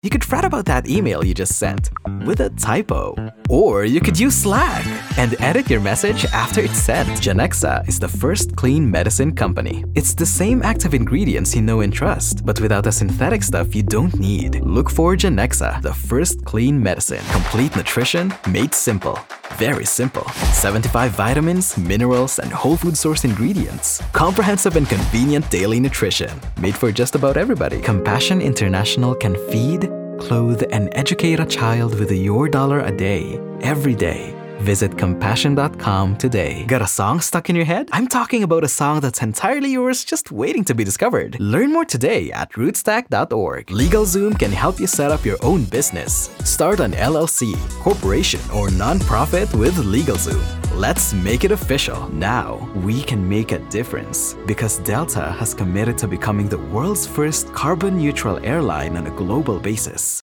You could fret about that email you just sent with a typo. Or you could use Slack and edit your message after it's sent. Genexa is the first clean medicine company. It's the same active ingredients you know and trust, but without the synthetic stuff you don't need. Look for Genexa, the first clean medicine. Complete nutrition made simple. Very simple. 75 vitamins, minerals, and whole food source ingredients. Comprehensive and convenient daily nutrition. Made for just about everybody. Compassion International can feed, clothe, and educate a child with your dollar a day, every day. Visit compassion.com today. Got a song stuck in your head? I'm talking about a song that's entirely yours, just waiting to be discovered. Learn more today at rootstack.org. LegalZoom can help you set up your own business. Start an LLC, corporation, or nonprofit with LegalZoom. Let's make it official. Now, we can make a difference because Delta has committed to becoming the world's first carbon-neutral airline on a global basis.